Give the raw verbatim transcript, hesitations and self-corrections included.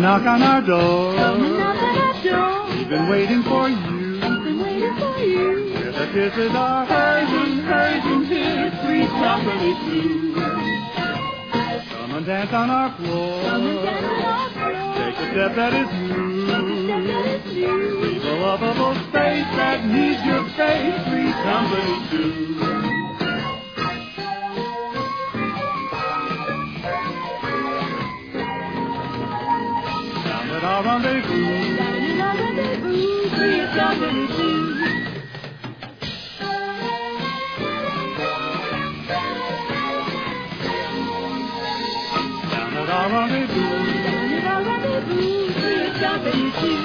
knock on our door. Come and knock on our door. We've been waiting for you. We've been waiting for you. Where the kisses are hers and hers and his, sweet company too. Come and dance on our floor. Come and dance on our floor. Take a step that is new. Take a step that is new. Leave a lovable space that needs your face, sweet company too. Down at our rendezvous. Down at our rendezvous, sweet company too. Down at our rendezvous. Down at our rendezvous, sweet company too.